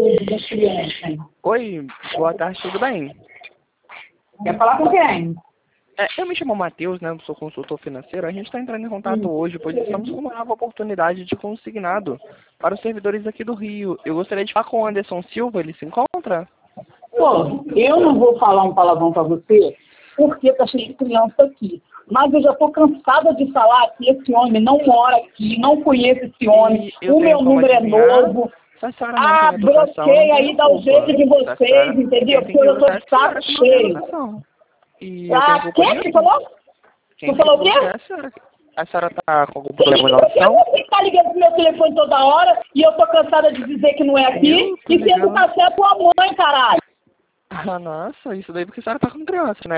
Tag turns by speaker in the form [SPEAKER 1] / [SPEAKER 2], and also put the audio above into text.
[SPEAKER 1] das crianças.
[SPEAKER 2] Oi, boa tarde, tudo bem?
[SPEAKER 1] Quer falar com quem?
[SPEAKER 2] Eu me chamo Matheus, né? Eu sou consultor financeiro. A gente está entrando em contato hoje, pois estamos com uma nova oportunidade de consignado para os servidores aqui do Rio. Eu gostaria de falar com o Anderson Silva, ele se encontra?
[SPEAKER 1] Pô, eu não vou falar um palavrão pra você, porque tá cheio de criança aqui. Mas eu já tô cansada de falar que esse homem não mora aqui, não conheço esse homem, o meu número é novo. Bloqueia aí, dá o jeito de vocês, entendeu? Porque eu tô de saco cheio. Quem que falou? Tu falou o quê?
[SPEAKER 2] A senhora tá com algum problema na audição?
[SPEAKER 1] Você tá ligando pro meu telefone toda hora e eu tô cansada de dizer que não é aqui. E sempre tá certo a mãe, caralho.
[SPEAKER 2] Ah, nossa, isso daí porque a senhora tá com criança, né?